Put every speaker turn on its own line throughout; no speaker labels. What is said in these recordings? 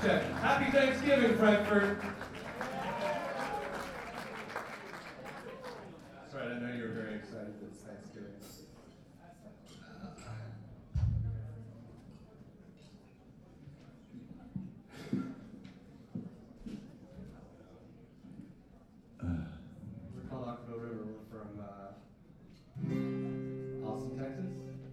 check. Happy Thanksgiving, Frankfurt. That's right, I know you're very excited that it's Thanksgiving. We're Colorado River. We're from Austin, Texas.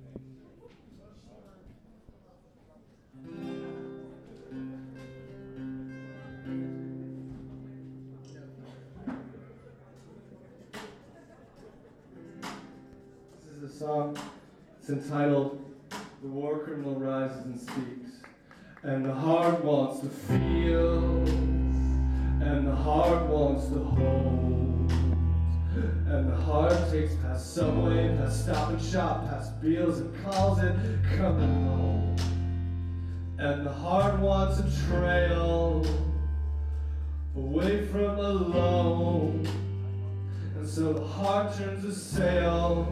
This is a song. It's entitled "The War Criminal Rises and Speaks." And the heart wants to feel, and the heart wants to hold, and the heart takes past Subway, past Stop and Shop, past Beals, and calls it coming home. And the heart wants a trail away from alone, and so the heart turns a sail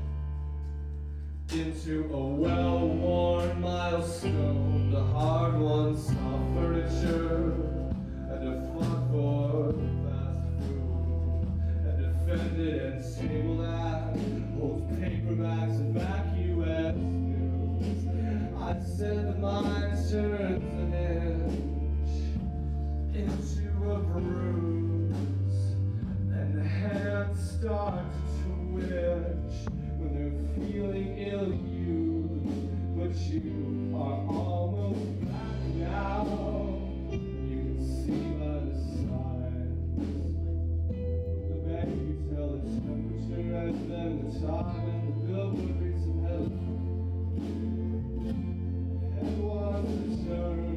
into a well-worn milestone. The heart wants soft furniture and a flock for fast food, and defended and stable that holds paperbacks and back US news. I said the mind turns an inch into a bruise, and the hands start to twitch when they're feeling ill-used, but you are almost back now. You can see by the signs, the bank you tell the temperature, and then the time, and the billboard reads some headlines. Head wants to turn,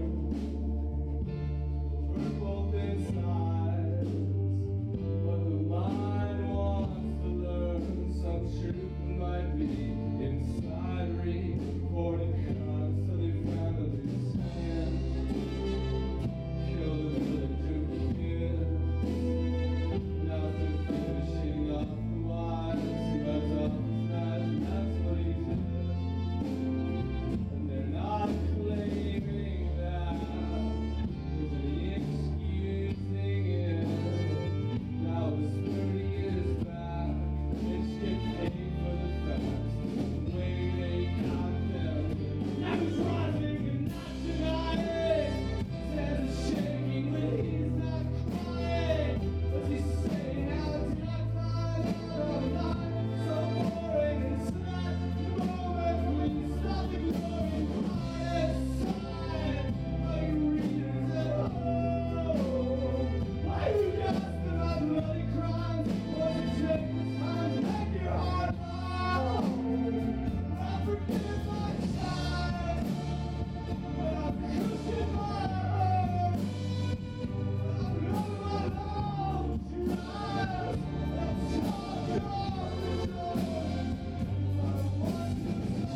we're both inside, but the mind wants to learn some truth that might be inside recorded cuts, so they finally stand. Kill the duplicates. Now they're finishing off the wires. He runs off his knife, and that's what he did. And they're not claiming that there's any excusing it. Now it's 30 years back. It's get paid for the facts. The way they got them. Now he's rising and not denying. Says it's shaking when he's not crying. What's he saying? How did I find out I'm not so boring? It's not the moment when you stop the glory and quiet side. Are you readers at home? Are you just about bloody crimes? What's it take the time to make your heart long? I forgive my child, but I'm pushing my own. I'm running my own to rise. Let's talk about the door. I want to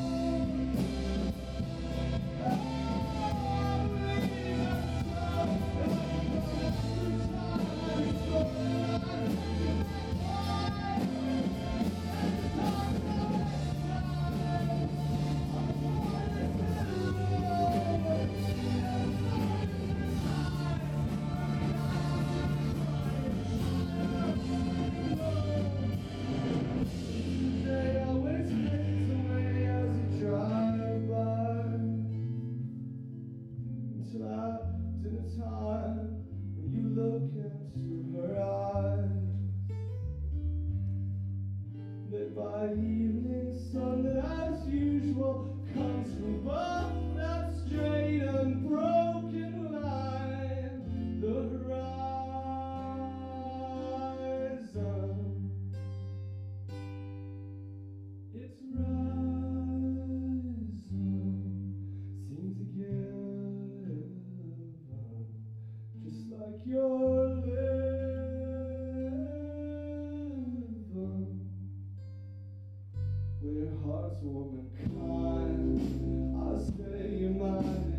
They always fades away as you drive by, until at dinner time when you look into her eyes, lit by evening sun that as usual comes from above that straight unbroken line, the horizon. Its horizon seems to give, just like your liver, where hearts warm and kind. I stay in my